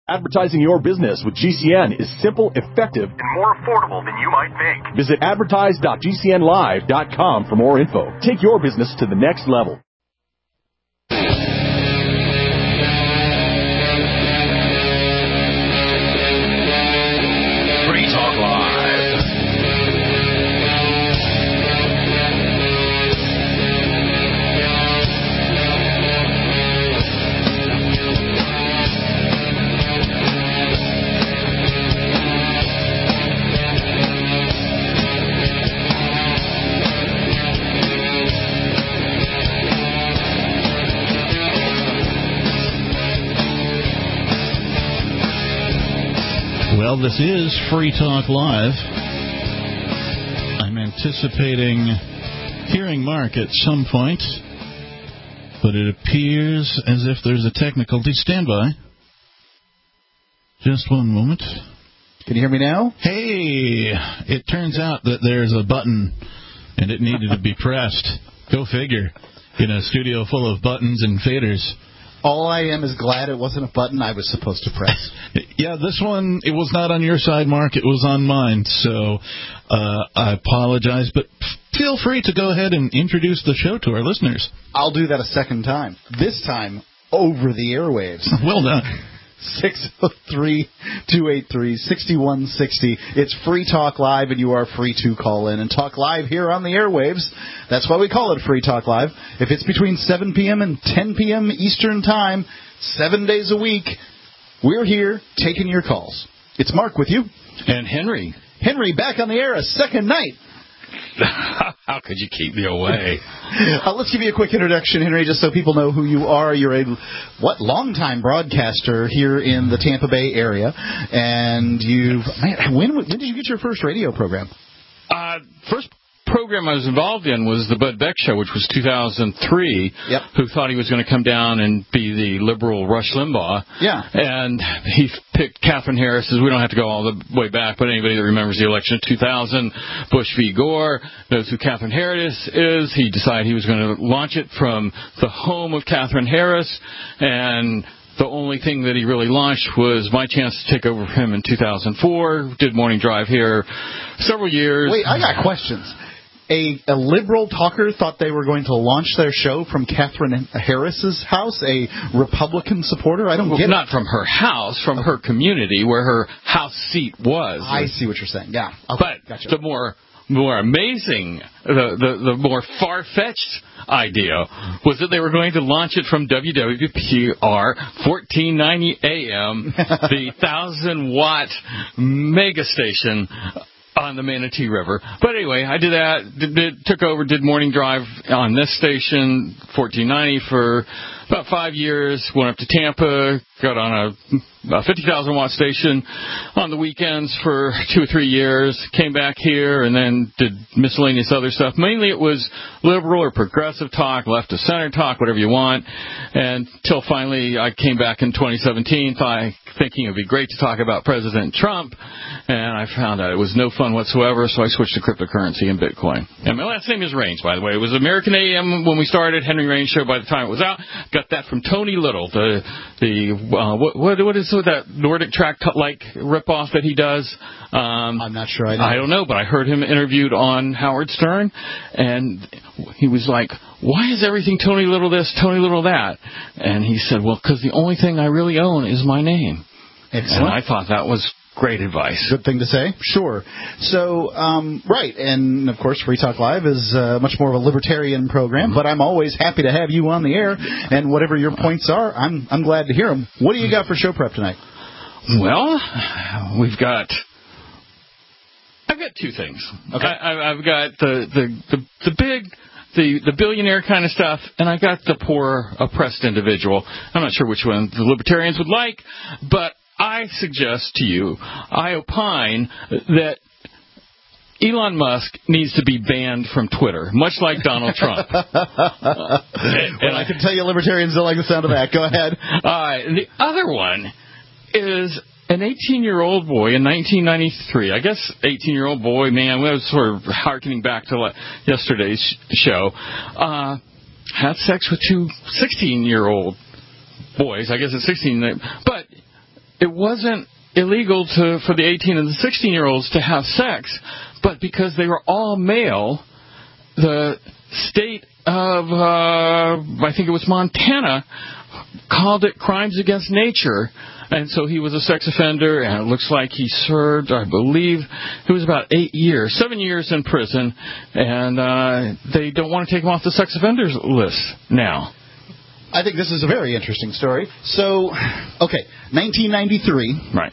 Advertising your business with GCN is simple, effective, and more affordable than you might think. Visit advertise.gcnlive.com for more info. Take your business to the next level. Free Talk Live. Well, this is Free Talk Live. I'm anticipating hearing Mark at some point, but it appears as if there's a technical. Stand by. Just one moment. Can you hear me now? Hey, it turns out that there's a button, and it needed to be pressed. Go figure. In a studio full of buttons and faders. All I am is glad it wasn't a button I was supposed to press. Yeah, this one, it was not on your side, Mark. It was on mine. So I apologize, but feel free to go ahead and introduce the show to our listeners. I'll do that a second time. This time, over the airwaves. Well done. 603-283-6160. It's Free Talk Live, and you are free to call in and talk live here on the airwaves. That's why we call it Free Talk Live. If it's between 7 p.m. and 10 p.m. Eastern Time, 7 days a week, we're here taking your calls. It's Mark with you. And Henry. Henry, back on the air a second night. How could you keep me away? Let's give you a quick introduction, Henry, just so people know who you are. You're a longtime broadcaster here in the Tampa Bay area, and when did you get your first radio program? First program I was involved in was the Bud Beck Show, which was 2003. Yep. Who thought he was going to come down and be the liberal Rush Limbaugh? Yeah. And he picked Katherine Harris. We don't have to go all the way back, but anybody that remembers the election of 2000, Bush v. Gore, knows who Katherine Harris is. He decided he was going to launch it from the home of Katherine Harris, and the only thing that he really launched was my chance to take over for him in 2004. Did morning drive here several years. Wait, I got questions. A liberal talker thought they were going to launch their show from Katherine Harris's house, a Republican supporter? I don't get it. Not from her house, from her community where her house seat was. I see what you're saying, yeah. Okay, but gotcha. The more amazing, the more far-fetched idea was that they were going to launch it from WWPR 1490 AM, the 1,000-watt mega station on the Manatee River. But anyway, I did that, took over, did morning drive on this station, 1490, for about 5 years, went up to Tampa, got on a 50,000-watt station on the weekends for 2 or 3 years, came back here, and then did miscellaneous other stuff. Mainly it was liberal or progressive talk, left of center talk, whatever you want, until finally I came back in 2017 thinking it would be great to talk about President Trump, and I found out it was no fun whatsoever, so I switched to cryptocurrency and Bitcoin. And my last name is Raines, by the way. It was American AM when we started, Henry Raines Show by the time it was out. Got that from Tony Little, what is that Nordic track-like ripoff that he does? I'm not sure I know. I don't know, but I heard him interviewed on Howard Stern, and he was like, why is everything Tony Little this, Tony Little that? And he said, well, because the only thing I really own is my name. Excellent. And I thought that was great advice. Good thing to say. Sure. So, right, and of course, Free Talk Live is much more of a libertarian program, but I'm always happy to have you on the air, and whatever your points are, I'm glad to hear them. What do you got for show prep tonight? Well, I've got 2 things. Okay. I've got the big, the billionaire kind of stuff, and I got the poor, oppressed individual. I'm not sure which one the libertarians would like, but I suggest to you, I opine that Elon Musk needs to be banned from Twitter, much like Donald Trump. And I can tell you libertarians don't like the sound of that. Go ahead. And the other one is an 18-year-old boy in 1993. I guess 18-year-old boy, man, we was sort of hearkening back to yesterday's show. Had sex with 2 16-year-old boys. I guess it's 16. But it wasn't illegal for the 18 and the 16-year-olds to have sex, but because they were all male, the state of, I think it was Montana, called it crimes against nature. And so he was a sex offender, and it looks like he served, I believe, it was about 7 years in prison, and they don't want to take him off the sex offenders list now. I think this is a very interesting story. So, okay, 1993. Right.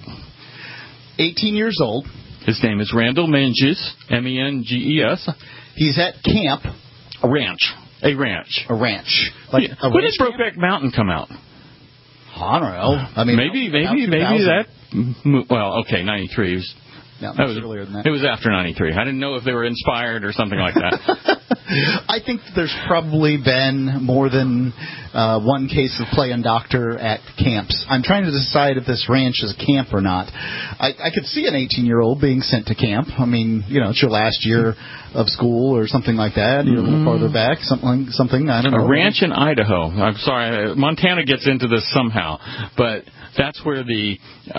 18 years old. His name is Randall Menges, M-E-N-G-E-S. He's at camp. A ranch. A ranch. Like when did Brokeback Mountain come out? I don't know. I mean, maybe that. Well, okay, 93. No, that was earlier than that. It was after 93. I didn't know if they were inspired or something like that. I think there's probably been more than one case of playing doctor at camps. I'm trying to decide if this ranch is a camp or not. I could see an 18-year-old being sent to camp. I mean, it's your last year of school or something like that. You're a little farther back, something. I don't know. A ranch in Idaho. I'm sorry, Montana gets into this somehow, but that's where the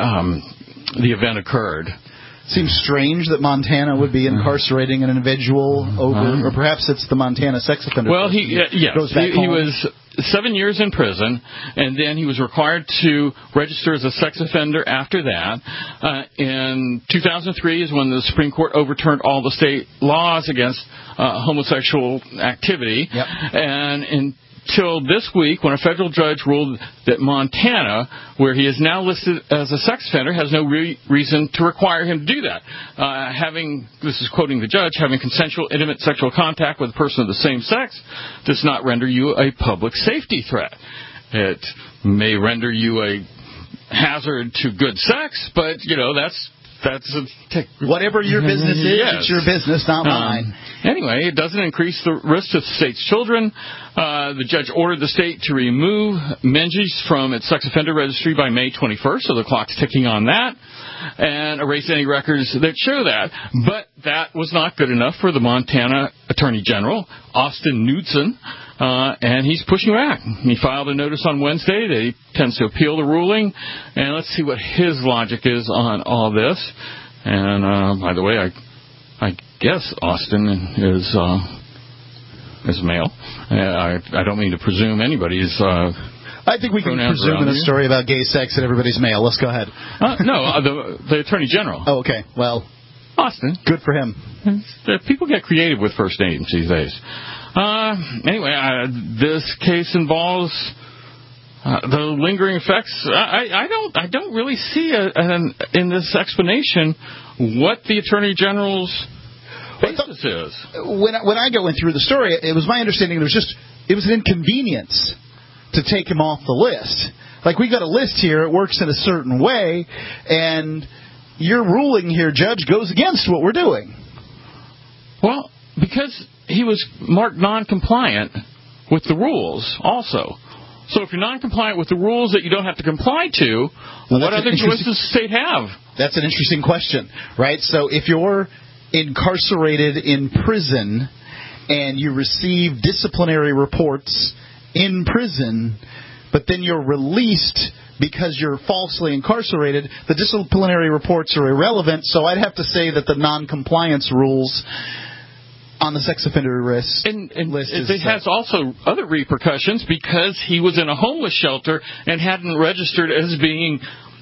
event occurred. Seems strange that Montana would be incarcerating an individual over, or perhaps it's the Montana sex offender. Well, he was 7 years in prison, and then he was required to register as a sex offender after that. In 2003 is when the Supreme Court overturned all the state laws against homosexual activity. Yep. And until this week, when a federal judge ruled that Montana, where he is now listed as a sex offender, has no reason to require him to do that. This is quoting the judge, having consensual, intimate sexual contact with a person of the same sex does not render you a public safety threat. It may render you a hazard to good sex, but, whatever your business is, yes. It's your business, not mine. Anyway, it doesn't increase the risk to the state's children. The judge ordered the state to remove Menges from its sex offender registry by May 21st, so the clock's ticking on that, and erase any records that show that. But that was not good enough for the Montana Attorney General, Austin Knudsen, and he's pushing back. He filed a notice on Wednesday that he tends to appeal the ruling, and let's see what his logic is on all this. And by the way, I guess Austin is male. I don't mean to presume anybody's. I think we can presume in a story about gay sex that everybody's male. Let's go ahead. No, the Attorney General. Oh, okay. Well, Austin. Good for him. People get creative with first names these days. Anyway, this case involves the lingering effects. I don't really see in this explanation what the Attorney General's basis is. When I went through the story, it was my understanding it was an inconvenience to take him off the list. Like, we got a list here, it works in a certain way, and your ruling here, Judge, goes against what we're doing. Well, because he was marked non-compliant with the rules also. So if you're non-compliant with the rules that you don't have to comply to, what other choices does the state have? That's an interesting question, right? So if you're incarcerated in prison and you receive disciplinary reports in prison, but then you're released because you're falsely incarcerated, the disciplinary reports are irrelevant, so I'd have to say that the non-compliance rules on the sex offender list it has also other repercussions because he was in a homeless shelter and hadn't registered as being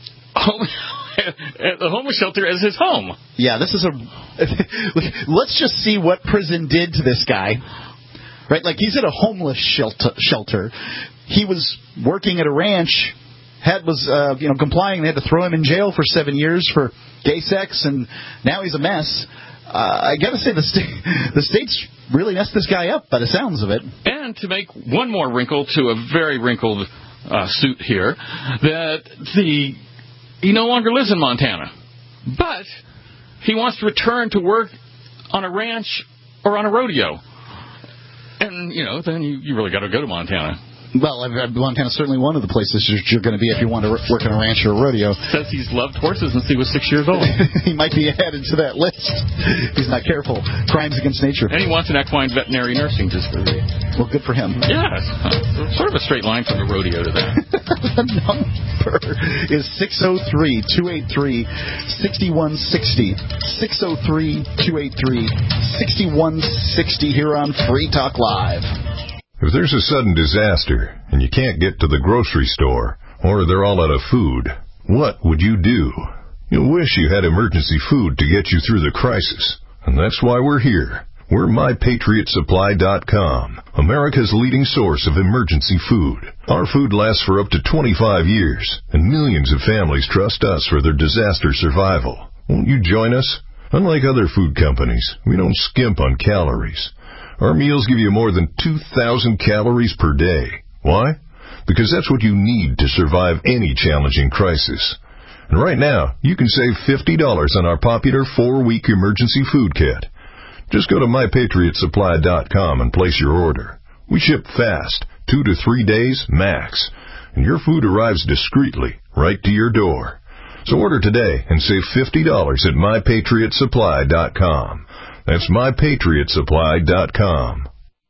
the homeless shelter as his home. Yeah, this is let's just see what prison did to this guy. Right, like he's at a homeless shelter. He was working at a ranch, was complying. They had to throw him in jail for 7 years for gay sex, and now he's a mess. I got to say, the state's really messed this guy up by the sounds of it. And to make one more wrinkle to a very wrinkled suit here, that he no longer lives in Montana, but he wants to return to work on a ranch or on a rodeo. And, then you really got to go to Montana. Well, Montana is certainly one of the places you're going to be if you want to work in a ranch or a rodeo. Says he's loved horses since he was 6 years old. He might be added to that list. He's not careful. Crimes against nature. And he wants an equine veterinary nursing degree. Well, good for him. Yes. Sort of a straight line from the rodeo to that. The number is 603-283-6160. 603-283-6160 here on Free Talk Live. If there's a sudden disaster and you can't get to the grocery store or they're all out of food, what would you do? You'll wish you had emergency food to get you through the crisis. And that's why we're here. We're MyPatriotSupply.com, America's leading source of emergency food. Our food lasts for up to 25 years, and millions of families trust us for their disaster survival. Won't you join us? Unlike other food companies, we don't skimp on calories. Our meals give you more than 2,000 calories per day. Why? Because that's what you need to survive any challenging crisis. And right now, you can save $50 on our popular 4-week emergency food kit. Just go to MyPatriotSupply.com and place your order. We ship fast, 2 to 3 days max, and your food arrives discreetly right to your door. So order today and save $50 at MyPatriotSupply.com. That's MyPatriotSupply.com.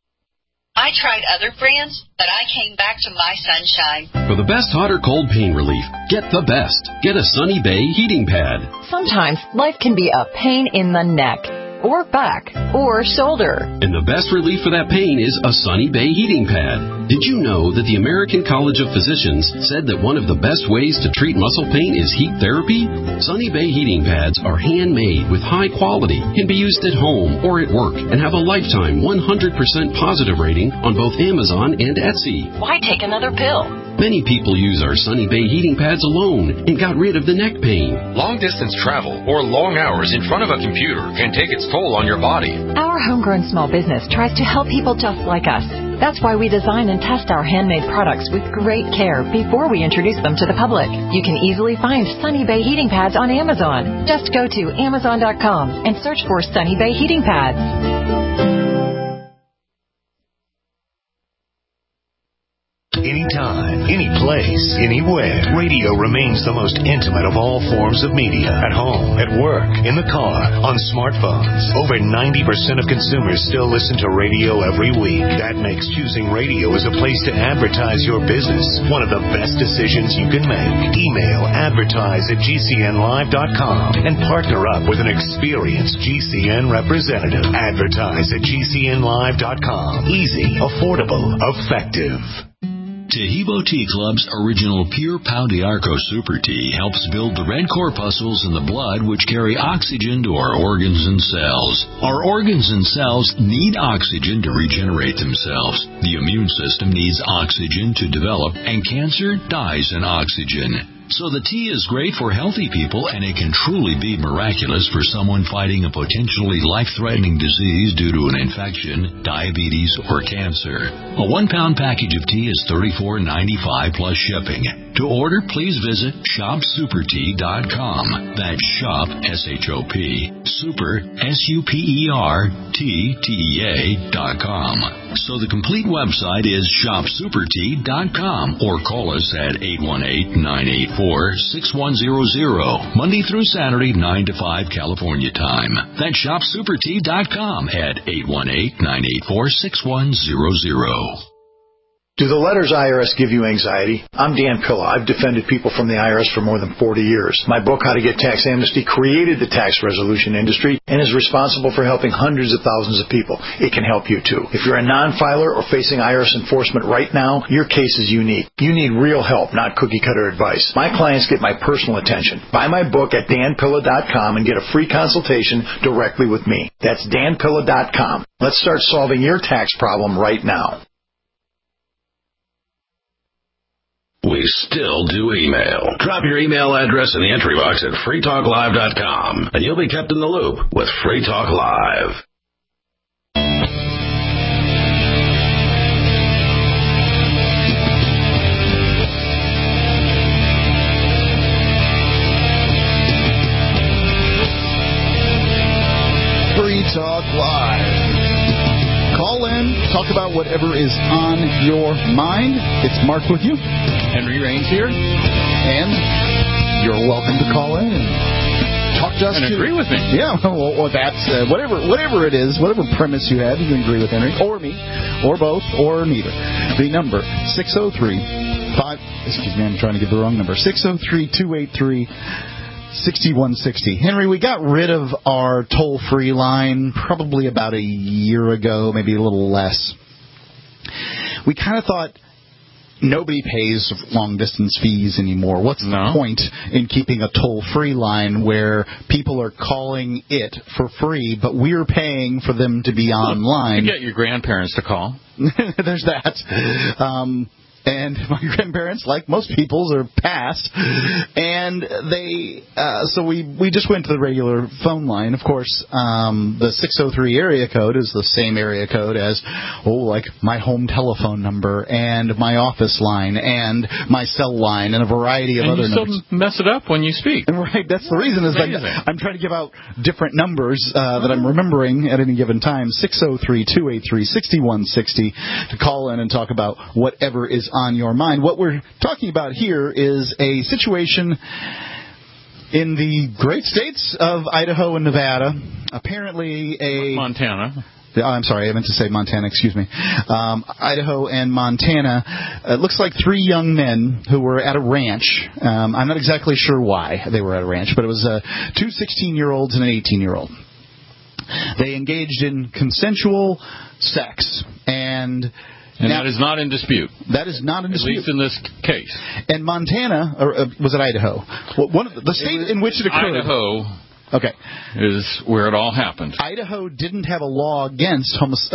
I tried other brands, but I came back to My Sunshine. For the best hot or cold pain relief, get the best. Get a Sunny Bay heating pad. Sometimes life can be a pain in the neck, or back, or shoulder. And the best relief for that pain is a Sunny Bay heating pad. Did you know that the American College of Physicians said that one of the best ways to treat muscle pain is heat therapy? Sunny Bay heating pads are handmade with high quality, can be used at home or at work, and have a lifetime 100% positive rating on both Amazon and Etsy. Why take another pill? Many people use our Sunny Bay heating pads alone and got rid of the neck pain. Long-distance travel or long hours in front of a computer can take its toll on your body. Our homegrown small business tries to help people just like us. That's why we design and test our handmade products with great care before we introduce them to the public. You can easily find Sunny Bay heating pads on Amazon. Just go to Amazon.com and search for Sunny Bay heating pads. Anytime, any place, anywhere, radio remains the most intimate of all forms of media. At home, at work, in the car, on smartphones. Over 90% of consumers still listen to radio every week. That makes choosing radio as a place to advertise your business one of the best decisions you can make. Email advertise@gcnlive.com and partner up with an experienced GCN representative. Advertise at gcnlive.com. Easy, affordable, effective. Tahibo Tea Club's original Pure Pau d'Arco Super Tea helps build the red corpuscles in the blood which carry oxygen to our organs and cells. Our organs and cells need oxygen to regenerate themselves. The immune system needs oxygen to develop, and cancer dies in oxygen. So the tea is great for healthy people, and it can truly be miraculous for someone fighting a potentially life-threatening disease due to an infection, diabetes, or cancer. A 1-pound package of tea is $34.95 plus shipping. To order, please visit shopsupertea.com. That's shop, S-H-O-P, super, SUPERTTEA.com. So the complete website is shopsupertea.com, or call us at 818-984-6100, Monday through Saturday, 9 to 5 California time. That's shopsupertea.com at 818-984-6100. Do the letters IRS give you anxiety? I'm Dan Pilla. I've defended people from the IRS for more than 40 years. My book, How to Get Tax Amnesty, created the tax resolution industry and is responsible for helping hundreds of thousands of people. It can help you, too. If you're a non-filer or facing IRS enforcement right now, your case is unique. You need real help, not cookie-cutter advice. My clients get my personal attention. Buy my book at danpilla.com and get a free consultation directly with me. That's danpilla.com. Let's start solving your tax problem right now. We still do email. Drop your email address in the entry box at freetalklive.com, and you'll be kept in the loop with Free Talk Live. Free Talk Live. Call in. talk about whatever is on your mind. It's Mark with you. Henry Raines here. And you're welcome to call in and talk to us. And agree with me. Yeah, well that's whatever it is, whatever premise you have, you can agree with Henry, or me, or both, or neither. The number, 603-5... I'm trying to get the wrong number. 603-283-6160. Henry, we got rid of our toll-free line probably about a year ago, maybe a little less. We kind of thought nobody pays long-distance fees anymore. What's the point in keeping a toll-free line where people are calling it for free, but we're paying for them to be online? You get your grandparents to call. There's that. And my grandparents, like most people's, are passed, and so we just went to the regular phone line. Of course, the 603 area code is the same area code as, like my home telephone number and my office line and my cell line and a variety of other numbers. And you still mess it up when you speak. Right, that's the reason. Is like I'm trying to give out different numbers that I'm remembering at any given time. 603-283-6160 to call in and talk about whatever is on your mind. What we're talking about here is a situation in the great states of Idaho and Nevada. Apparently Montana. I'm sorry, I meant to say Montana, excuse me. Idaho and Montana. It looks like three young men who were at a ranch. I'm not exactly sure why they were at a ranch, but it was two 16-year-olds and an 18-year-old. They engaged in consensual sex, and that is not in dispute. That is not in dispute. At least in this case. And Montana, or was it Idaho? One of the state in which it occurred. Idaho. Okay. Is where it all happened. Idaho didn't have a law against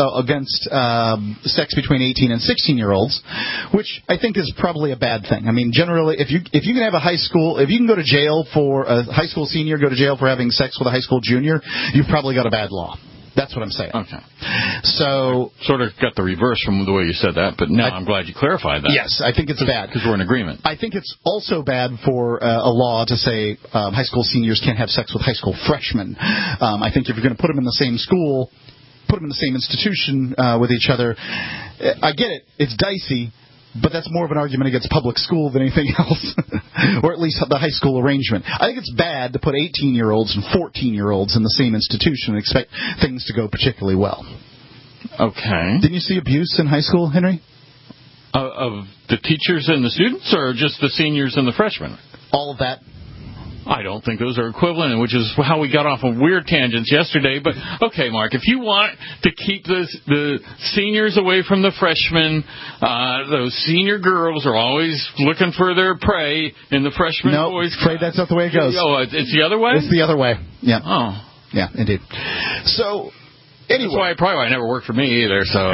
sex between 18 and 16-year-olds, which I think is probably a bad thing. I mean, generally, if you can have if you can go to jail for a high school senior, go to jail for having sex with a high school junior, you've probably got a bad law. That's what I'm saying. Okay. So sort of got the reverse from the way you said that, but now I'm glad you clarified that. Yes, I think it's bad. Because we're in agreement. I think it's also bad for a law to say high school seniors can't have sex with high school freshmen. I think if you're going to put them in the same school, put them in the same institution with each other, I get it. It's dicey. But that's more of an argument against public school than anything else, or at least the high school arrangement. I think it's bad to put 18-year-olds and 14-year-olds in the same institution and expect things to go particularly well. Okay. Didn't you see abuse in high school, Henry? Of the teachers and the students, or just the seniors and the freshmen? All of that. I don't think those are equivalent, which is how we got off on weird tangents yesterday. But, okay, Mark, if you want to keep the seniors away from the freshmen, those senior girls are always looking for their prey in the freshman boys' afraid that's not the way it goes. Oh, it's the other way? It's the other way, yeah. Oh. Yeah, indeed. So, anyway. That's why it never worked for me either, so...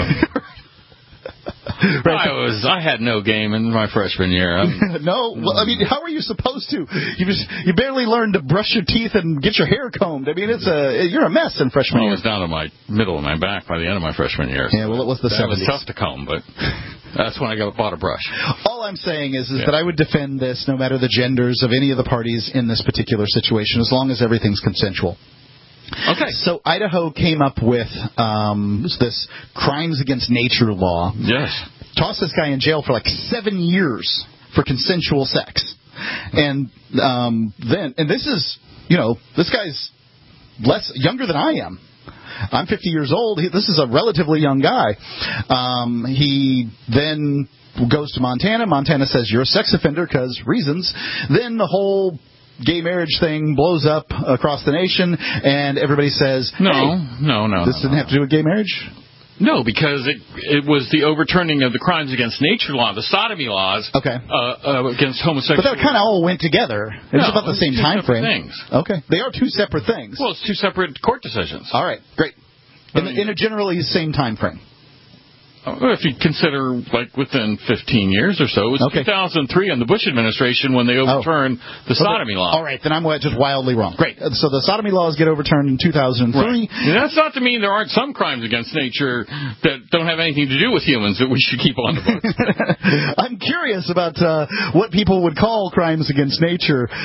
Right. I had no game in my freshman year. No? Well, I mean, how are you supposed to? You barely learned to brush your teeth and get your hair combed. I mean, you're a mess in freshman year. I was down to my middle of my back by the end of my freshman year. Yeah, well, it was the 70s. It was tough to comb, but that's when I bought a brush. All I'm saying is that I would defend this no matter the genders of any of the parties in this particular situation, as long as everything's consensual. Okay. So Idaho came up with this crimes against nature law. Yes. Tossed this guy in jail for like 7 years for consensual sex. And this is, this guy's younger than I am. I'm 50 years old. This is a relatively young guy. He then goes to Montana. Montana says, you're a sex offender because reasons. Then the whole gay marriage thing blows up across the nation, and everybody says, No. This didn't have to do with gay marriage? No, because it was the overturning of the crimes against nature law, the sodomy laws, against homosexuality. But that kind of all went together. It was about the same time frame. Things. Okay. They are two separate things. Well, it's two separate court decisions. All right. Great. In a generally same time frame. If you consider, within 15 years or so, it was 2003 in the Bush administration when they overturned the sodomy law. All right, then I'm just wildly wrong. Great. So the sodomy laws get overturned in 2003. Right. And that's not to mean there aren't some crimes against nature that don't have anything to do with humans that we should keep on the books. I'm curious about what people would call crimes against nature.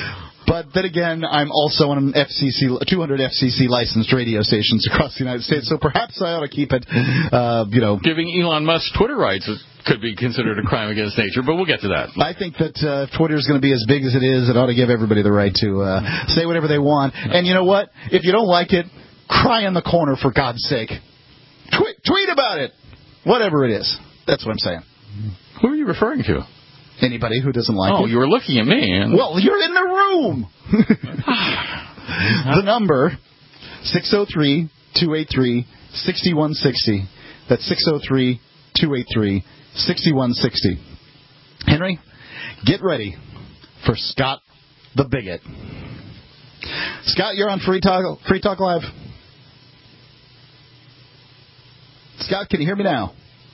But then again, I'm also on 200 FCC licensed radio stations across the United States, so perhaps I ought to keep it, Giving Elon Musk Twitter rights could be considered a crime against nature, but we'll get to that. I think that Twitter is going to be as big as it is. It ought to give everybody the right to say whatever they want. And you know what? If you don't like it, cry in the corner, for God's sake. Tweet about it. Whatever it is. That's what I'm saying. Who are you referring to? Anybody who doesn't like it. Oh, you were looking at me. Well, you're in the room. The number, 603-283-6160. That's 603-283-6160. Henry, get ready for Scott the Bigot. Scott, you're on Free Talk Live. Scott, can you hear me now?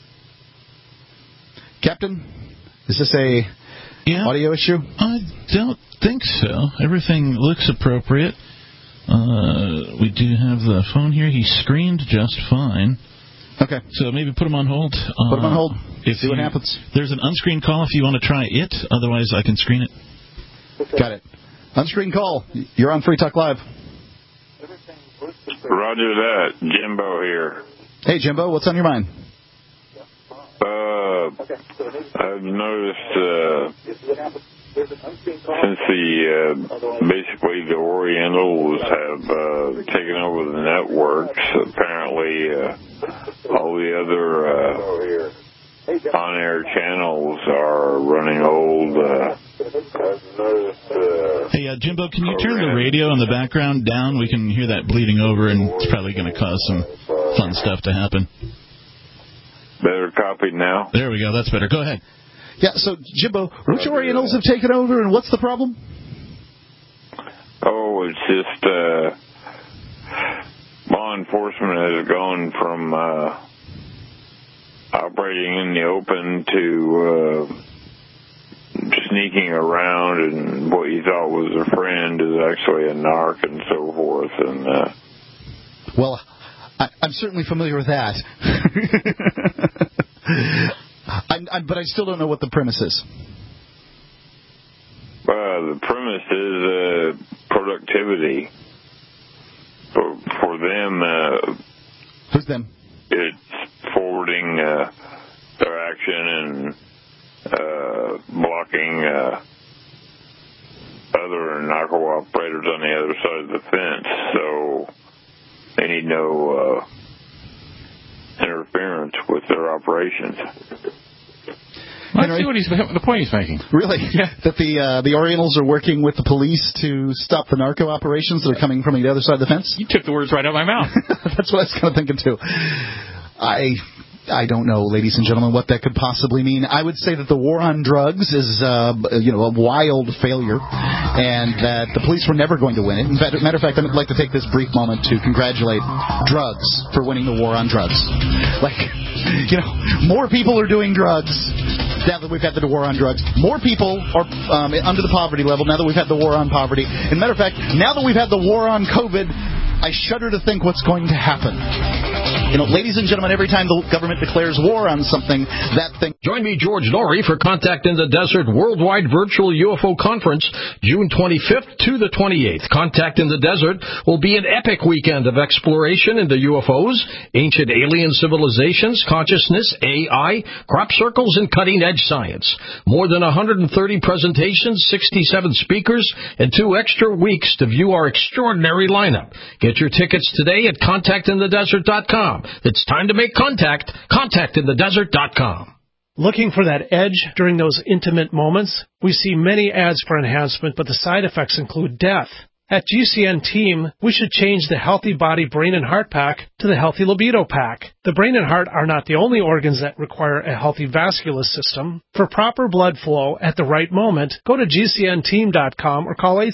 Captain, is this a audio issue? I don't think so. Everything looks appropriate. We do have the phone here. He screened just fine. Okay. So maybe put him on hold. Put him on hold. See what happens. There's an unscreened call if you want to try it. Otherwise, I can screen it. Got it. Unscreened call. You're on Free Talk Live. Roger that. Jimbo here. Hey, Jimbo. What's on your mind? I've noticed since basically the Orientals have taken over the networks, apparently all the other on-air channels are running old. Hey, Jimbo, can you turn the radio in the background down? We can hear that bleeding over, and it's probably going to cause some fun stuff to happen. Better copied now? There we go. That's better. Go ahead. Yeah, so, Jimbo, which Orientals have taken over, and what's the problem? Oh, it's just law enforcement has gone from operating in the open to sneaking around, and what you thought was a friend is actually a narc and so forth. And well, I'm certainly familiar with that. But I still don't know what the premise is. The premise is productivity. For them... Who's them? It's forwarding their action and blocking other narco operators on the other side of the fence. So they need no interference with their operations. I see what the point he's making. Really? Yeah. That the Orientals are working with the police to stop the narco operations that are coming from the other side of the fence? You took the words right out of my mouth. That's what I was kind of thinking, too. I don't know, ladies and gentlemen, what that could possibly mean. I would say that the war on drugs is, a wild failure, and that the police were never going to win it. Matter of fact, I'd like to take this brief moment to congratulate drugs for winning the war on drugs. More people are doing drugs now that we've had the war on drugs. More people are under the poverty level now that we've had the war on poverty. And matter of fact, now that we've had the war on COVID, I shudder to think what's going to happen. Ladies and gentlemen, every time the government declares war on something, that thing... Join me, George Norrie, for Contact in the Desert Worldwide Virtual UFO Conference, June 25th to the 28th. Contact in the Desert will be an epic weekend of exploration into UFOs, ancient alien civilizations, consciousness, AI, crop circles, and cutting-edge science. More than 130 presentations, 67 speakers, and 2 extra weeks to view our extraordinary lineup. Get your tickets today at contactinthedesert.com. It's time to make contact. Contactinthedesert.com. Looking for that edge during those intimate moments? We see many ads for enhancement, but the side effects include death. At GCN Team, we should change the Healthy Body, Brain, and Heart Pack to the Healthy Libido Pack. The brain and heart are not the only organs that require a healthy vascular system. For proper blood flow at the right moment, go to GCNteam.com or call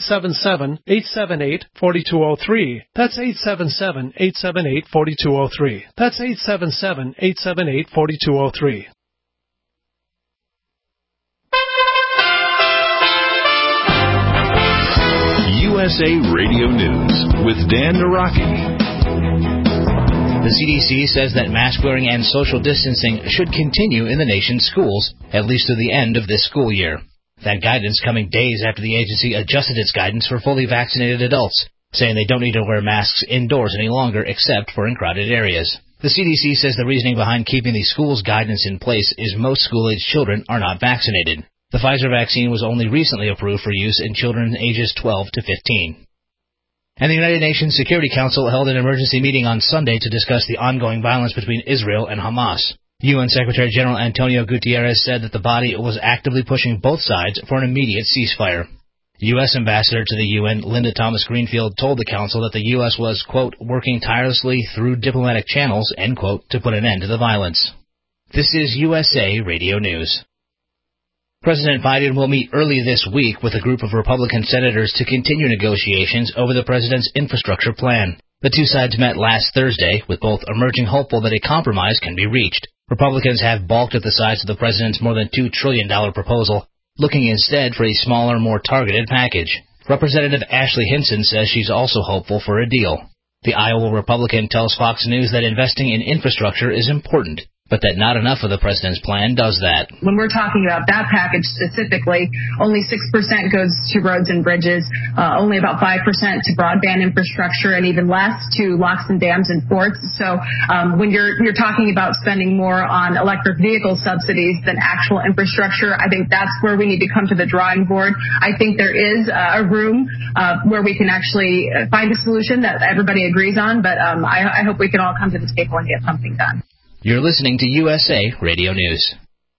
877-878-4203. That's 877-878-4203. That's 877-878-4203. USA Radio News with Dan Naraki. The CDC says that mask wearing and social distancing should continue in the nation's schools, at least to the end of this school year. That guidance coming days after the agency adjusted its guidance for fully vaccinated adults, saying they don't need to wear masks indoors any longer except for in crowded areas. The CDC says the reasoning behind keeping the school's guidance in place is most school-age children are not vaccinated. The Pfizer vaccine was only recently approved for use in children ages 12 to 15. And the United Nations Security Council held an emergency meeting on Sunday to discuss the ongoing violence between Israel and Hamas. UN Secretary General Antonio Guterres said that the body was actively pushing both sides for an immediate ceasefire. U.S. Ambassador to the UN, Linda Thomas-Greenfield, told the Council that the U.S. was, quote, working tirelessly through diplomatic channels, end quote, to put an end to the violence. This is USA Radio News. President Biden will meet early this week with a group of Republican senators to continue negotiations over the president's infrastructure plan. The two sides met last Thursday, with both emerging hopeful that a compromise can be reached. Republicans have balked at the size of the president's more than $2 trillion proposal, looking instead for a smaller, more targeted package. Representative Ashley Hinson says she's also hopeful for a deal. The Iowa Republican tells Fox News that investing in infrastructure is important, but that not enough of the president's plan does that. When we're talking about that package specifically, only 6% goes to roads and bridges, only about 5% to broadband infrastructure, and even less to locks and dams and ports. So when you're talking about spending more on electric vehicle subsidies than actual infrastructure, I think that's where we need to come to the drawing board. I think there is a room where we can actually find a solution that everybody agrees on, but I hope we can all come to the table and get something done. You're listening to USA Radio News.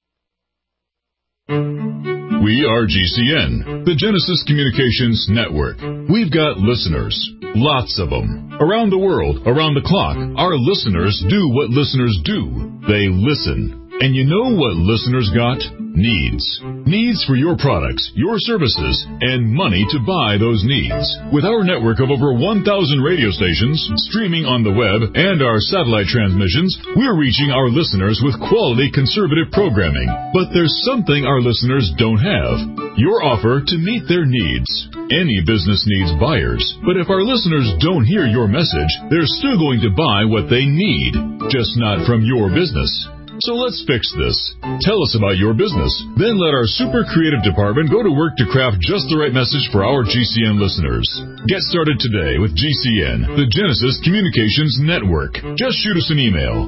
We are GCN, the Genesis Communications Network. We've got listeners, lots of them. Around the world, around the clock, our listeners do what listeners do. They listen. And you know what listeners got? Needs. Needs for your products, your services, and money to buy those needs. With our network of over 1,000 radio stations, streaming on the web, and our satellite transmissions, we're reaching our listeners with quality conservative programming. But there's something our listeners don't have. Your offer to meet their needs. Any business needs buyers, but if our listeners don't hear your message, they're still going to buy what they need, just not from your business. So let's fix this. Tell us about your business. Then let our super creative department go to work to craft just the right message for our GCN listeners. Get started today with GCN, the Genesis Communications Network. Just shoot us an email.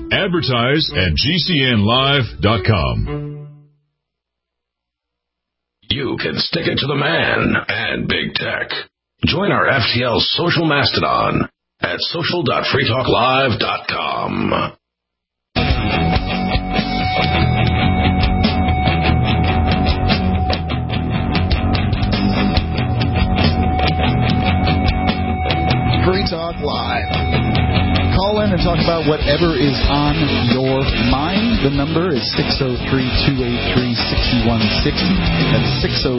Advertise@GCNlive.com. You can stick it to the man and big tech. Join our FTL social mastodon at social.freetalklive.com. Free Talk Live. Call in and talk about whatever is on your mind. The number is 603-283-6160. That's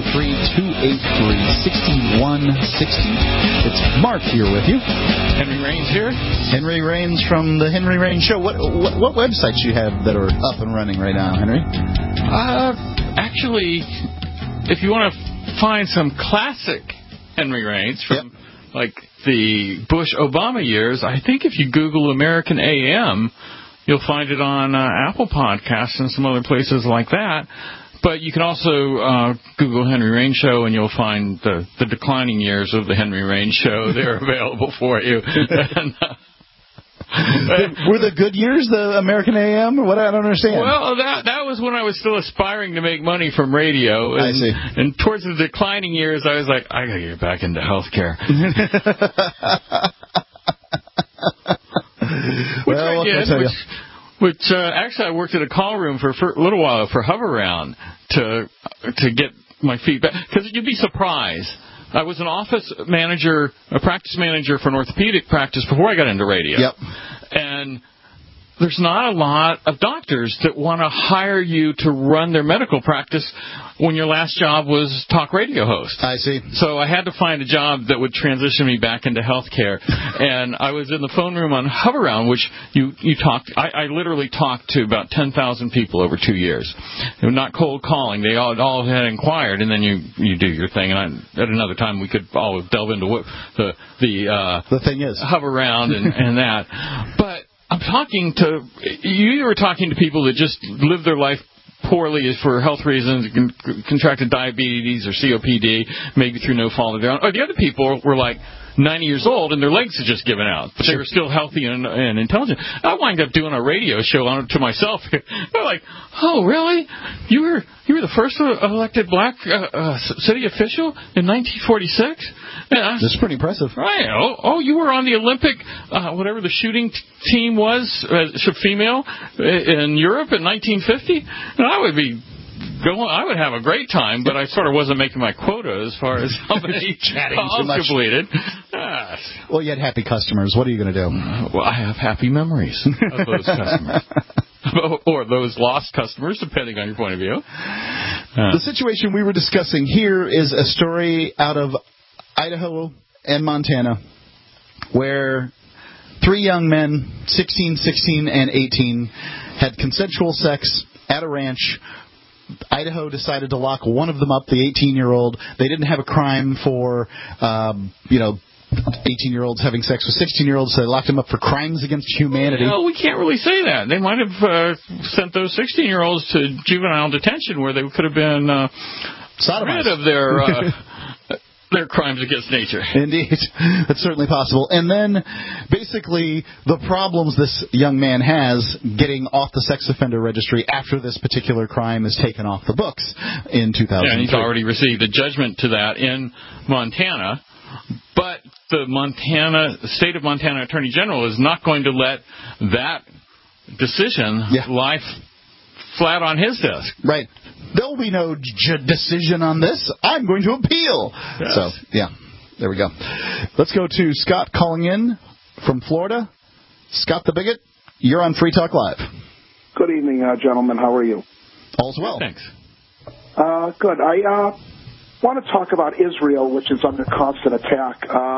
603-283-6160. It's Mark here with you. Henry Raines here. Henry Raines from the Henry Raines Show. What websites you have that are up and running right now, Henry? Actually, if you want to find some classic Henry Raines from like the Bush-Obama years, I think if you Google American AM, you'll find it on Apple Podcasts and some other places like that. But you can also Google Henry Raines Show, and you'll find the declining years of the Henry Raines Show. They're available for you. And, were the good years the American AM, or what? I don't understand. Well, that was when I was still aspiring to make money from radio. And, I see. And towards the declining years, I was like, I got to get back into healthcare. Which actually I worked at a call room for a little while for Hover-Round to get my feet back. Because you'd be surprised. I was an office manager, a practice manager for an orthopedic practice before I got into radio. Yep. And there's not a lot of doctors that want to hire you to run their medical practice when your last job was talk radio host. I see. So I had to find a job that would transition me back into healthcare. And I was in the phone room on Hover-Round, which you talked. I literally talked to about 10,000 people over 2 years. It was not cold calling. They all had inquired, and then you do your thing. And at another time, we could all delve into what the thing is Hover-Round and that. But I'm talking to you. Were talking to people that just live their life poorly for health reasons, contracted diabetes or COPD, maybe through no fault of their own. Or the other people were like 90 years old and their legs had just given out, but they were still healthy and intelligent. I wind up doing a radio show on to myself. They're like, "Oh, really? You were the first elected black city official in 1946?" That's pretty impressive, right? Oh, you were on the Olympic whatever the shooting team was, female in Europe in 1950. And I would have a great time, but I sort of wasn't making my quota as far as how many hogs completed. Well, you had happy customers. What are you going to do? Well, I have happy memories of those customers. Or those lost customers, depending on your point of view. The situation we were discussing here is a story out of Idaho and Montana, where 3 young men, 16, 16, and 18, had consensual sex at a ranch. Idaho decided to lock one of them up, the 18-year-old. They didn't have a crime for, 18-year-olds having sex with 16-year-olds, so they locked him up for crimes against humanity. No, we can't really say that. They might have sent those 16-year-olds to juvenile detention where they could have been rid of their crimes against nature. Indeed. That's certainly possible. And then, basically, the problems this young man has getting off the sex offender registry after this particular crime is taken off the books in 2003. Yeah, and he's already received a judgment to that in Montana. But the state of Montana Attorney General is not going to let that decision lie flat on his desk. Right. There will be no decision on this. I'm going to appeal. Yes. So, there we go. Let's go to Scott calling in from Florida. Scott the Bigot, you're on Free Talk Live. Good evening, gentlemen. How are you? All's well. Thanks. Good. I want to talk about Israel, which is under constant attack.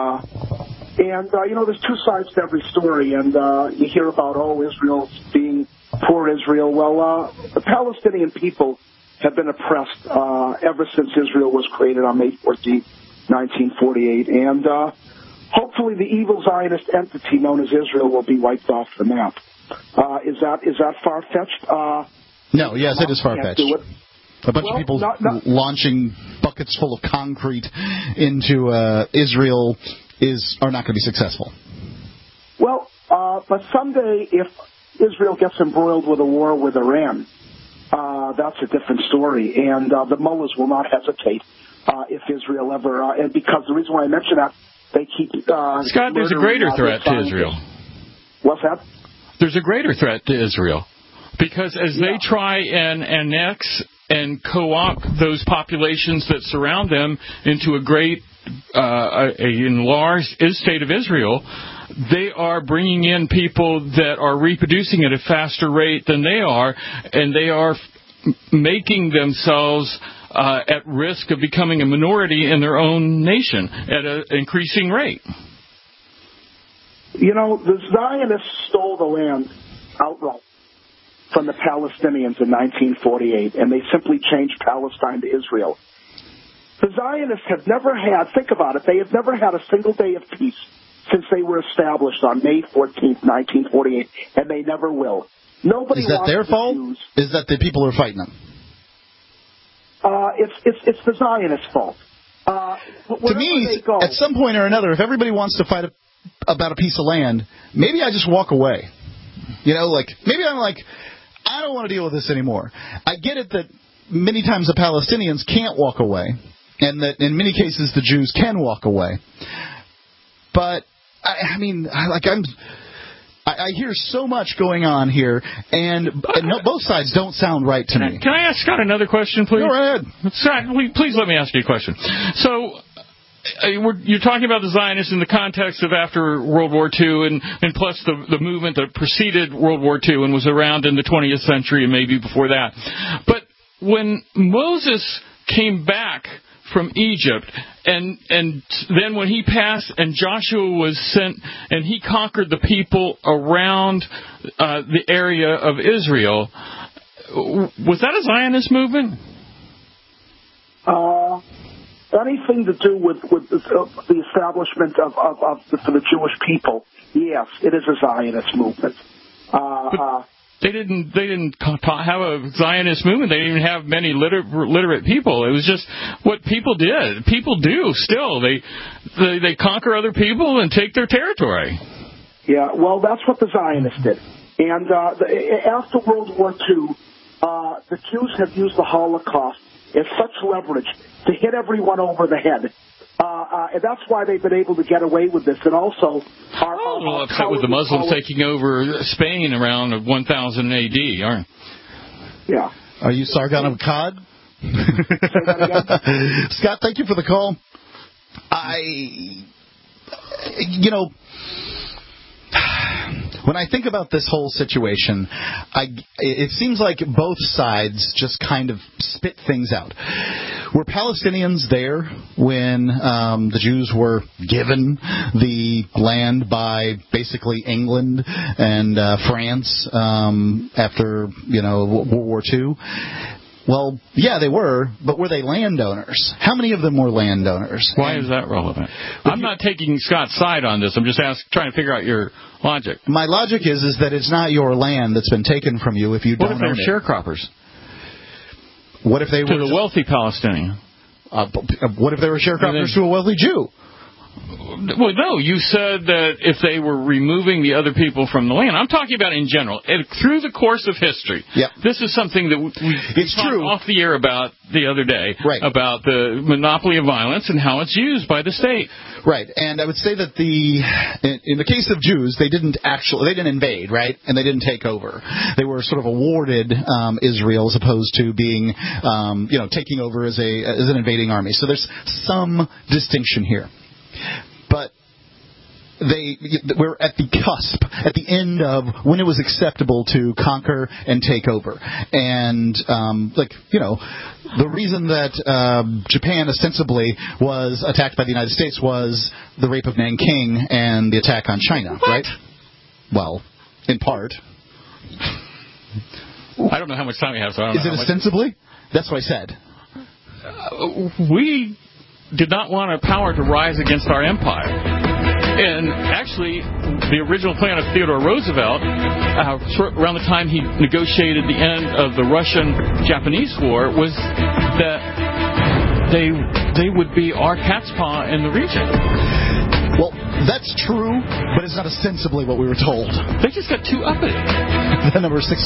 There's two sides to every story, and you hear about, Israel's being poor Israel. Well, the Palestinian people have been oppressed ever since Israel was created on May 14, 1948. And hopefully the evil Zionist entity known as Israel will be wiped off the map. Is that far-fetched? No, yes, it is far-fetched. A bunch of people launching buckets full of concrete into Israel are not going to be successful. Well, but someday if Israel gets embroiled with a war with Iran, that's a different story, and the mullahs will not hesitate if Israel ever. And because the reason why I mention that, they keep. Scott, there's a greater threat to Israel. What's that? There's a greater threat to Israel, because as they try and annex and co-opt those populations that surround them into a great, enlarged state of Israel, they are bringing in people that are reproducing at a faster rate than they are, and they are making themselves at risk of becoming a minority in their own nation at an increasing rate. The Zionists stole the land outright from the Palestinians in 1948, and they simply changed Palestine to Israel. The Zionists have never had, think about it, they have never had a single day of peace since they were established on May 14th, 1948, and they never will. Nobody Is that wants their the fault? Jews. Is that the people who are fighting them? It's the Zionists' fault. To me, at some point or another, if everybody wants to fight about a piece of land, maybe I just walk away. Maybe I'm like, I don't want to deal with this anymore. I get it that many times the Palestinians can't walk away, and that in many cases the Jews can walk away. But I hear so much going on here, and both sides don't sound right to me. Can I ask Scott another question, please? Go ahead. Scott, please let me ask you a question. So, you're talking about the Zionists in the context of after World War II, and plus the movement that preceded World War II and was around in the 20th century and maybe before that. But when Moses came back from Egypt, and then when he passed and Joshua was sent and he conquered the people around the area of Israel, was that a Zionist movement? Anything to do with the establishment for the Jewish people, yes, it is a Zionist movement. They didn't have a Zionist movement. They didn't even have many literate people. It was just what people did. People do still. They conquer other people and take their territory. Yeah, well, that's what the Zionists did. And after World War II, the Jews have used the Holocaust as such leverage to hit everyone over the head. And that's why they've been able to get away with this. And also, well, upset with the Muslims taking over Spain around 1000 A.D., aren't you? Yeah. Are you Sargon of Akkad? Scott, thank you for the call. When I think about this whole situation, it seems like both sides just kind of spit things out. Were Palestinians there when the Jews were given the land by basically England and France after World War II? Well, yeah, they were, but were they landowners? How many of them were landowners? Why is that relevant? I'm not taking Scott's side on this. I'm just trying to figure out your logic. My logic is that it's not your land that's been taken from you if you don't own it. What if they were sharecroppers? What if they were... To the wealthy Palestinian. What if they were sharecroppers to a wealthy Jew? Well, no, you said that if they were removing the other people from the land. I'm talking about in general. Through the course of history. Yep. This is something that we talked off the air about the other day, about the monopoly of violence and how it's used by the state. Right, and I would say that in the case of Jews, they didn't invade, right, and they didn't take over. They were sort of awarded Israel as opposed to being, taking over as an invading army. So there's some distinction here. But we're at the cusp, at the end of when it was acceptable to conquer and take over. And, the reason that Japan ostensibly was attacked by the United States was the rape of Nanking and the attack on China, right? Well, in part. I don't know how much time we have, so I don't know. Is it ostensibly? That's what I said. We did not want a power to rise against our empire. And actually, the original plan of Theodore Roosevelt, around the time he negotiated the end of the Russian-Japanese War, was that they would be our cat's paw in the region. Well, that's true, but it's not ostensibly what we were told. They just got too uppity. The number is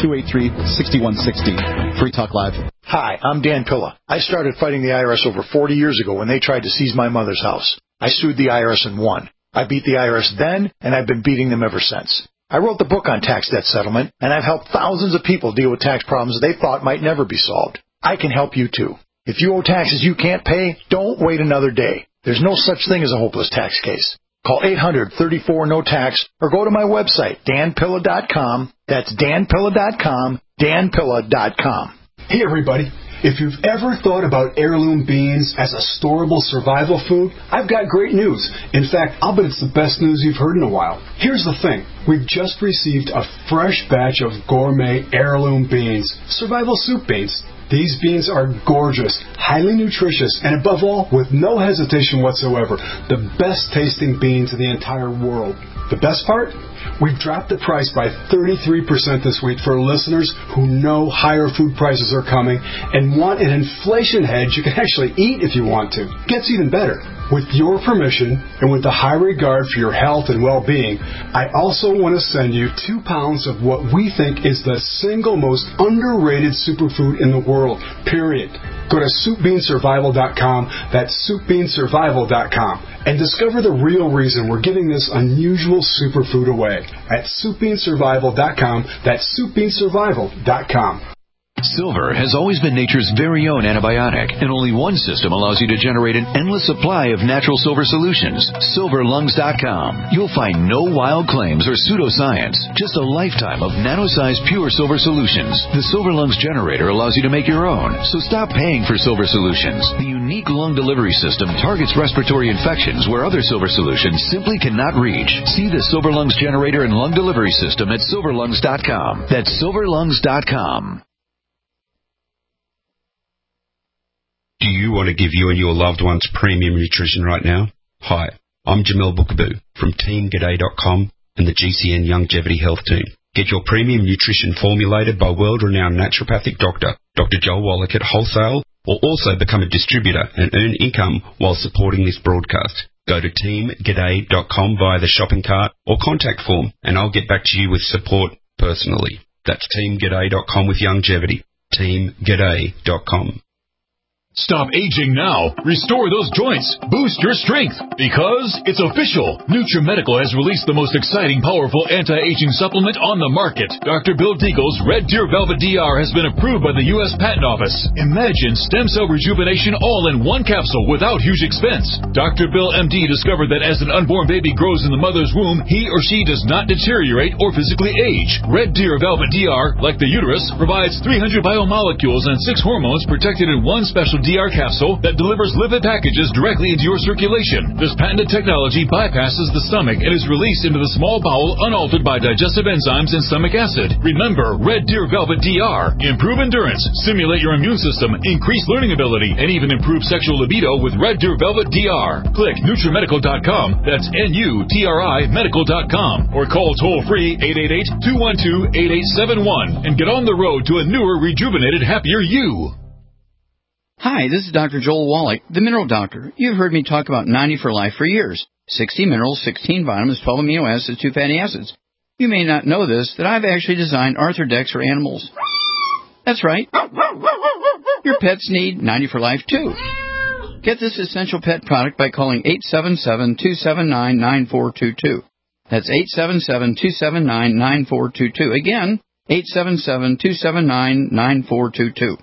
603-283-6160. Free Talk Live. Hi, I'm Dan Pilla. I started fighting the IRS over 40 years ago when they tried to seize my mother's house. I sued the IRS and won. I beat the IRS then, and I've been beating them ever since. I wrote the book on tax debt settlement, and I've helped thousands of people deal with tax problems they thought might never be solved. I can help you too. If you owe taxes you can't pay, don't wait another day. There's no such thing as a hopeless tax case. Call 800-34-NO-TAX or go to my website, danpilla.com. That's danpilla.com, danpilla.com. Hey, everybody. If you've ever thought about heirloom beans as a storable survival food, I've got great news. In fact, I'll bet it's the best news you've heard in a while. Here's the thing. We've just received a fresh batch of gourmet heirloom beans, survival soup beans. These beans are gorgeous, highly nutritious, and above all, with no hesitation whatsoever, the best tasting beans in the entire world. The best part? We've dropped the price by 33% this week for listeners who know higher food prices are coming and want an inflation hedge you can actually eat if you want to. Gets even better. With your permission and with the high regard for your health and well-being, I also want to send you 2 pounds of what we think is the single most underrated superfood in the world, period. Go to SoupBeanSurvival.com, that's SoupBeanSurvival.com, and discover the real reason we're giving this unusual superfood away at SoupBeanSurvival.com, that's SoupBeanSurvival.com. Silver has always been nature's very own antibiotic, and only one system allows you to generate an endless supply of natural silver solutions. SilverLungs.com. You'll find no wild claims or pseudoscience, just a lifetime of nano-sized pure silver solutions. The Silver Lungs generator allows you to make your own, so stop paying for silver solutions. The unique lung delivery system targets respiratory infections where other silver solutions simply cannot reach. See the Silver Lungs generator and lung delivery system at SilverLungs.com. That's SilverLungs.com. Do you want to give you and your loved ones premium nutrition right now? Hi, I'm Jamel Bookaboo from TeamGaday.com and the GCN Longevity Health Team. Get your premium nutrition formulated by world-renowned naturopathic doctor, Dr. Joel Wallach at Wholesale, or also become a distributor and earn income while supporting this broadcast. Go to teamg'day.com via the shopping cart or contact form, and I'll get back to you with support personally. That's teamg'day.com with longevity. teamg'day.com. Stop aging now. Restore those joints. Boost your strength. Because it's official. NutriMedical has released the most exciting, powerful anti-aging supplement on the market. Dr. Bill Deagle's Red Deer Velvet DR has been approved by the U.S. Patent Office. Imagine stem cell rejuvenation all in one capsule without huge expense. Dr. Bill MD discovered that as an unborn baby grows in the mother's womb, he or she does not deteriorate or physically age. Red Deer Velvet DR, like the uterus, provides 300 biomolecules and 6 hormones protected in one special DR capsule that delivers lipid packages directly into your circulation. This patented technology bypasses the stomach and is released into the small bowel unaltered by digestive enzymes and stomach acid. Remember, Red Deer Velvet DR. Improve endurance, stimulate your immune system, increase learning ability, and even improve sexual libido with Red Deer Velvet DR. Click NutriMedical.com. That's NUTRI Medical.com. Or call toll-free 888-212-8871 and get on the road to a newer, rejuvenated, happier you. Hi, this is Dr. Joel Wallach, the Mineral Doctor. You've heard me talk about 90 for Life for years. 60 minerals, 16 vitamins, 12 amino acids, 2 fatty acids. You may not know this, that I've actually designed Arthrodex for animals. That's right. Your pets need 90 for Life, too. Get this essential pet product by calling 877-279-9422. That's 877-279-9422. Again, 877-279-9422.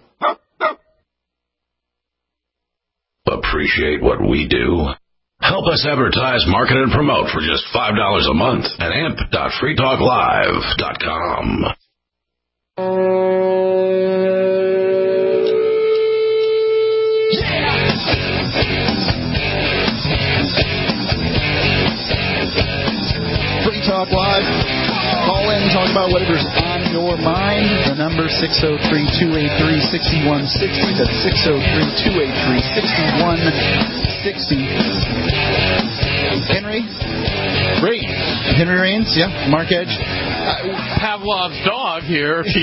Appreciate what we do? Help us advertise, market, and promote for just $5 a month at amp.freetalklive.com. Free Talk Live. Call in, talk about whatever's on your mind. The number 603-283-6160. That's 603-283-6160. Henry? Great. Henry Rains, yeah. Mark Edge. Pavlov's dog here to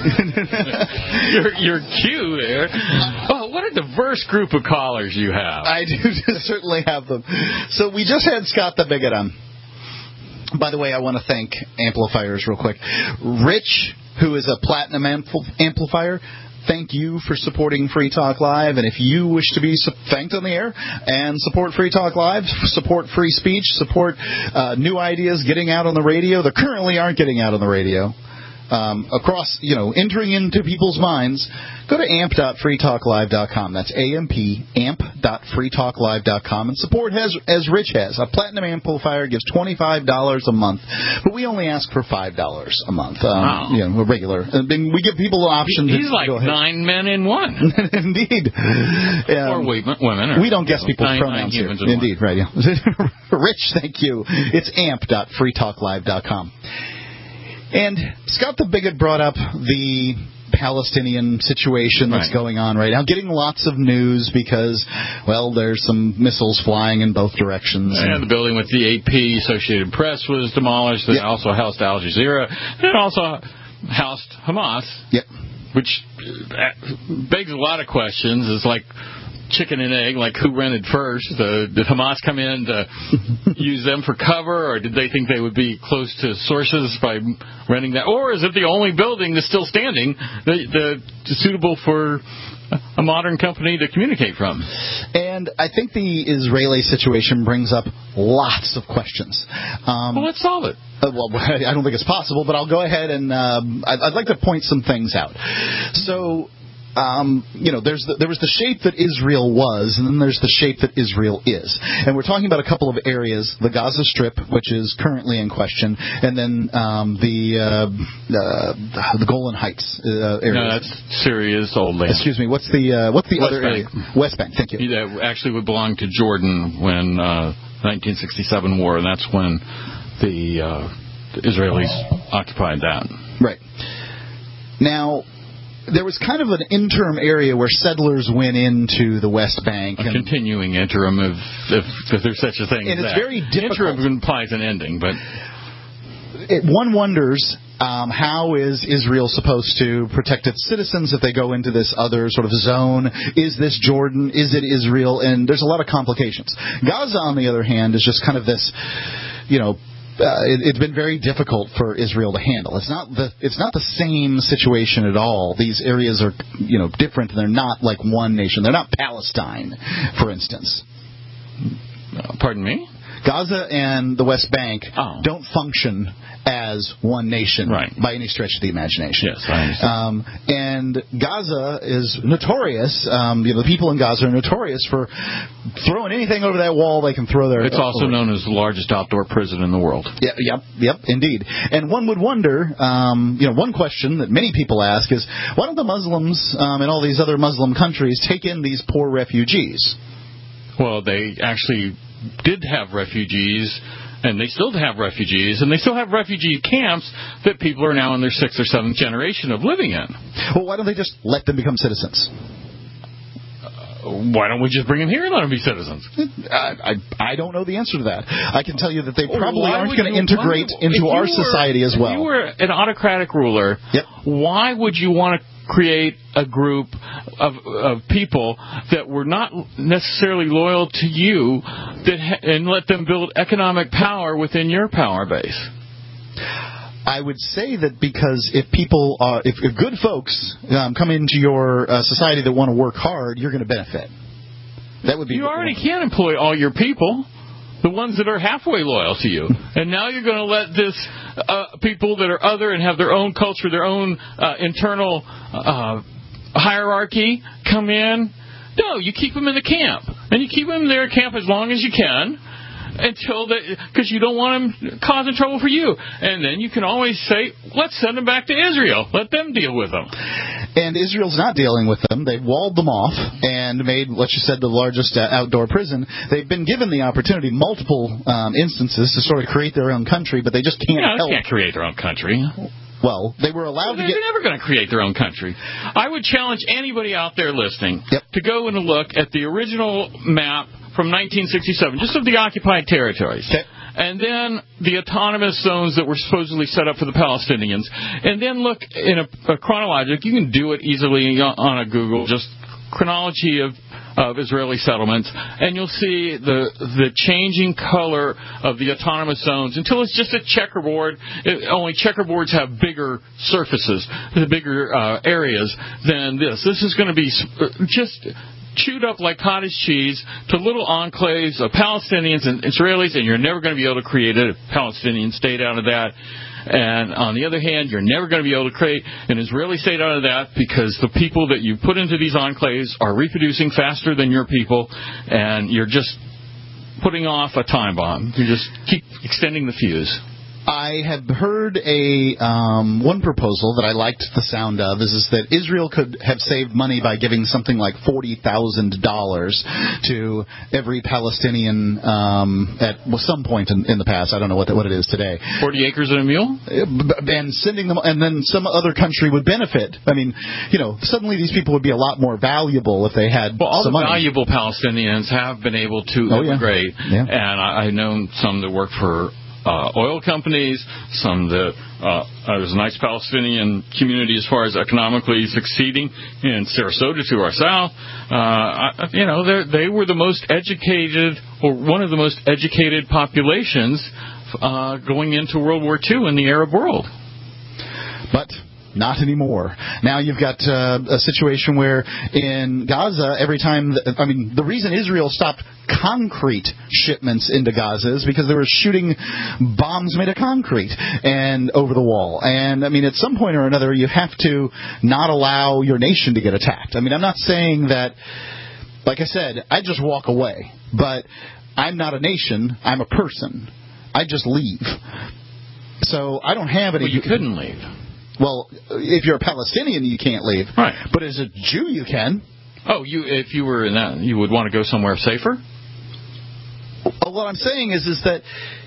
your cue there. Oh, what a diverse group of callers you have. I do certainly have them. So we just had Scott the Bigot on. By the way, I want to thank amplifiers real quick. Rich, who is a platinum amplifier, thank you for supporting Free Talk Live. And if you wish to be thanked on the air and support Free Talk Live, support free speech, support new ideas getting out on the radio that currently aren't getting out on the radio, across, entering into people's minds, go to amp.freetalklive.com. That's amp.freetalklive.com. And support as Rich has. A platinum amplifier gives $25 a month, but we only ask for $5 a month. Wow. Regular. We give people an option. He's like 9 men in one. Indeed. Or women. We don't guess people's pronouns here. Indeed, right. Yeah. Rich, thank you. It's amp.freetalklive.com. And Scott the Bigot brought up the Palestinian situation that's going on right now, getting lots of news because, well, there's some missiles flying in both directions. And the building with the AP Associated Press was demolished. It also housed Al Jazeera. And it also housed Hamas, which begs a lot of questions. It's like chicken and egg, like who rented first? Did Hamas come in to use them for cover, or did they think they would be close to sources by renting that? Or is it the only building that's still standing suitable for a modern company to communicate from? And I think the Israeli situation brings up lots of questions. Well, let's solve it. Well, I don't think it's possible, but I'll go ahead and I'd like to point some things out. So, there was the shape that Israel was, and then there's the shape that Israel is. And we're talking about a couple of areas, the Gaza Strip, which is currently in question, and then the Golan Heights area. No, that's Syria's old land. Excuse me, what's the other area? West Bank, thank you. That actually would belong to Jordan when 1967 war, and that's when the Israelis occupied that. Right. Now, there was kind of an interim area where settlers went into the West Bank. A continuing interim, if there's such a thing. And it's very difficult. Interim implies an ending, but one wonders How is Israel supposed to protect its citizens if they go into this other sort of zone? Is this Jordan? Is it Israel? And there's a lot of complications. Gaza, on the other hand, is just kind of this, it's been very difficult for Israel to handle. It's not the same situation at all. These areas are, different. They're not like one nation. They're not Palestine, for instance. Pardon me? Gaza and the West Bank don't function as one nation by any stretch of the imagination. Yes, I understand. And Gaza is notorious. The people in Gaza are notorious for throwing anything over that wall they can throw there. It's also known as the largest outdoor prison in the world. Yep, indeed. And one would wonder, one question that many people ask is, why don't the Muslims and all these other Muslim countries take in these poor refugees? Well, they actually did have refugees, and they still have refugees, and they still have refugee camps that people are now in their 6th or 7th generation of living in. Well, why don't they just let them become citizens? Why don't we just bring them here and let them be citizens? I don't know the answer to that. I can tell you that they probably aren't going to integrate into our society as well. If you were an autocratic ruler, why would you want to create a group of people that were not necessarily loyal to you and let them build economic power within your power base? I would say that because if good folks come into your society that want to work hard, you're going to benefit. That would be. You already can employ all your people, the ones that are halfway loyal to you, and now you're going to let this people that are other and have their own culture, their own internal hierarchy come in. No, you keep them in the camp, and you keep them in their camp as long as you can. Because you don't want them causing trouble for you. And then you can always say, let's send them back to Israel. Let them deal with them. And Israel's not dealing with them. They've walled them off and made what you said the largest outdoor prison. They've been given the opportunity, multiple instances, to sort of create their own country, but they just can't help. They can't create their own country. Well, they were allowed to get... They're never going to create their own country. I would challenge anybody out there listening to go and look at the original map from 1967, just of the occupied territories. Okay. And then the autonomous zones that were supposedly set up for the Palestinians. And then look in a chronologic. You can do it easily on a Google, just chronology of Israeli settlements, and you'll see the changing color of the autonomous zones until it's just a checkerboard. Only checkerboards have bigger surfaces, the bigger areas than this. This is going to be just chewed up like cottage cheese to little enclaves of Palestinians and Israelis, and you're never going to be able to create a Palestinian state out of that. And on the other hand, you're never going to be able to create an Israeli state out of that because the people that you put into these enclaves are reproducing faster than your people, and you're just putting off a time bomb. You just keep extending the fuse. I have heard one proposal that I liked the sound of is that Israel could have saved money by giving something like $40,000 to every Palestinian at some point in the past. I don't know what it is today. 40 acres and a mule? And sending them, and then some other country would benefit. I mean, suddenly these people would be a lot more valuable if they had all some the money. Valuable Palestinians have been able to immigrate, and I've known some that work for oil companies, some that there's a nice Palestinian community as far as economically succeeding in Sarasota to our south. They were the most educated, or one of the most educated populations going into World War II in the Arab world. But not anymore. Now you've got a situation where in Gaza, every time... the reason Israel stopped concrete shipments into Gaza is because they were shooting bombs made of concrete and over the wall. And, at some point or another, you have to not allow your nation to get attacked. I'm not saying that... Like I said, I just walk away. But I'm not a nation. I'm a person. I just leave. So I don't have any... Well, you couldn't leave. Well, if you're a Palestinian, you can't leave. Right. But as a Jew, you can. Oh, if you were in that, you would want to go somewhere safer? Well, what I'm saying is that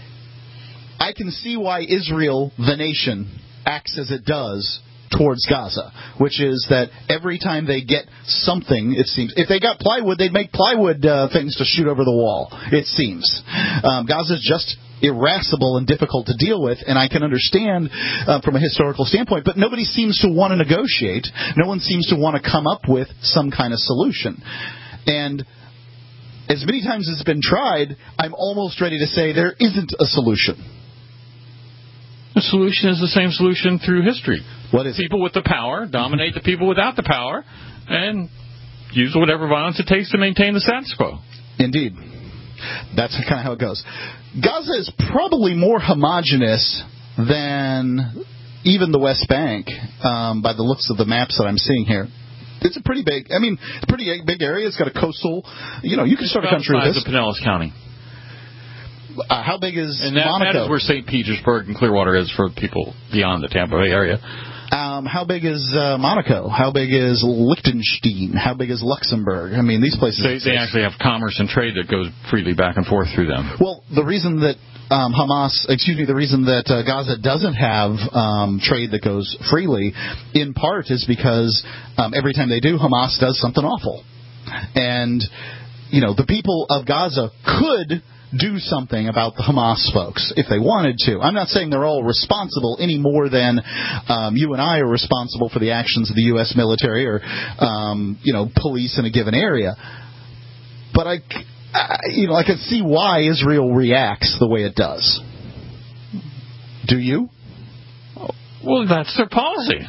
I can see why Israel, the nation, acts as it does towards Gaza, which is that every time they get something, it seems, if they got plywood, they'd make plywood things to shoot over the wall, it seems. Gaza's just irascible and difficult to deal with, and I can understand from a historical standpoint, but nobody seems to want to negotiate. No one seems to want to come up with some kind of solution. And as many times as it's been tried, I'm almost ready to say there isn't a solution. The solution is the same solution through history. What is people with the power dominate the people without the power and use whatever violence it takes to maintain the status quo. Indeed. That's kind of how it goes. Gaza is probably more homogenous than even the West Bank by the looks of the maps that I'm seeing here. It's a pretty big, big area. It's got a coastal, you can start a country with this. It's about the size of Pinellas County. How big is Monaco? Monaco? That is where St. Petersburg and Clearwater is for people beyond the Tampa Bay area. How big is Monaco? How big is Liechtenstein? How big is Luxembourg? I mean, these places... They actually have commerce and trade that goes freely back and forth through them. Well, the reason that the reason that Gaza doesn't have trade that goes freely, in part, is because every time they do, Hamas does something awful. And, the people of Gaza could do something about the Hamas folks if they wanted to. I'm not saying they're all responsible any more than you and I are responsible for the actions of the U.S. military or, police in a given area. But I can see why Israel reacts the way it does. Do you? Well, that's their policy.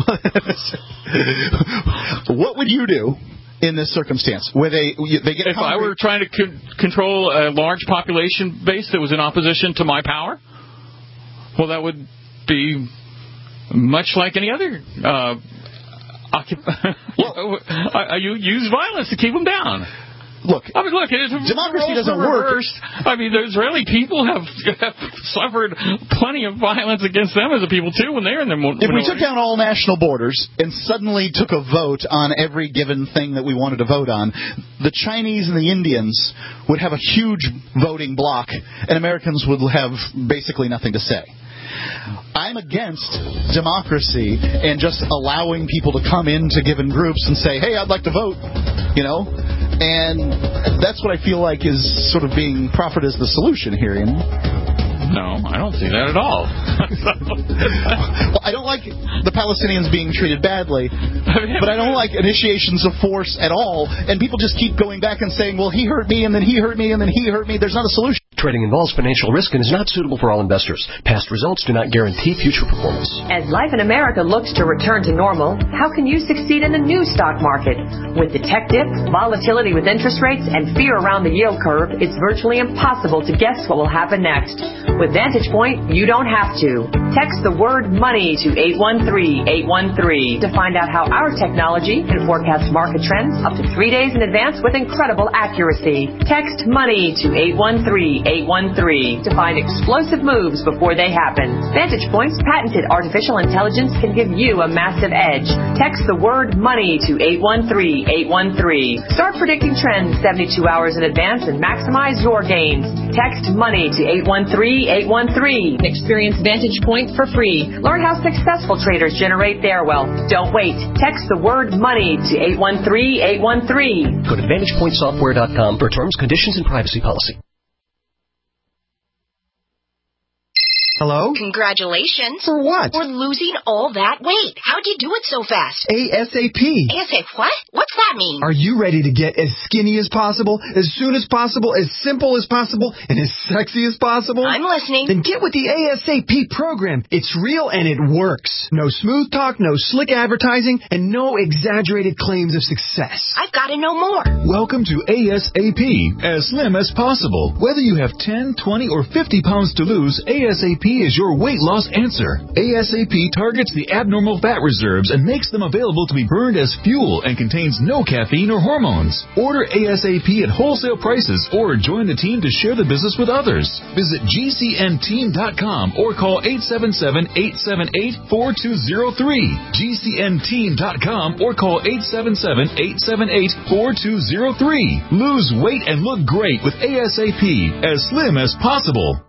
What would you do in this circumstance, where they get if I were trying to control a large population base that was in opposition to my power? Well, that would be much like any other. You use violence to keep them down. Look, democracy doesn't work. The Israeli people have suffered plenty of violence against them as a people, too, when they're in their minority. If we took down all national borders and suddenly took a vote on every given thing that we wanted to vote on, the Chinese and the Indians would have a huge voting bloc, and Americans would have basically nothing to say. I'm against democracy and just allowing people to come into given groups and say, hey, I'd like to vote, And that's what I feel like is sort of being proffered as the solution here, No, I don't see that at all. Well, I don't like the Palestinians being treated badly, but I don't like initiations of force at all, and people just keep going back and saying, well, he hurt me, and then he hurt me, and then he hurt me. There's not a solution. Trading involves financial risk and is not suitable for all investors. Past results do not guarantee future performance. As life in America looks to return to normal, how can you succeed in the new stock market? With the tech dip, volatility with interest rates, and fear around the yield curve, it's virtually impossible to guess what will happen next. With Vantage Point, you don't have to. Text the word money to 813-813 to find out how our technology can forecast market trends up to 3 days in advance with incredible accuracy. Text money to 813-813 to find explosive moves before they happen. Vantage Point's patented artificial intelligence can give you a massive edge. Text the word money to 813-813. Start predicting trends 72 hours in advance and maximize your gains. Text money to 813-813. Experience Vantage Point for free. Learn how successful traders generate their wealth. Don't wait. Text the word money to 813-813. Go to VantagePointSoftware.com for terms, conditions, and privacy policy. Hello? Congratulations. For what? For losing all that weight. How'd you do it so fast? ASAP. ASAP what? What's that mean? Are you ready to get as skinny as possible, as soon as possible, as simple as possible, and as sexy as possible? I'm listening. Then get with the ASAP program. It's real and it works. No smooth talk, no slick advertising, and no exaggerated claims of success. I've got to know more. Welcome to ASAP, as slim as possible. Whether you have 10, 20, or 50 pounds to lose, ASAP is your weight loss answer. ASAP targets the abnormal fat reserves and makes them available to be burned as fuel and contains no caffeine or hormones. Order ASAP at wholesale prices or join the team to share the business with others. Visit GCNteam.com or call 877-878-4203. GCNteam.com or call 877-878-4203. Lose weight and look great with ASAP, as slim as possible.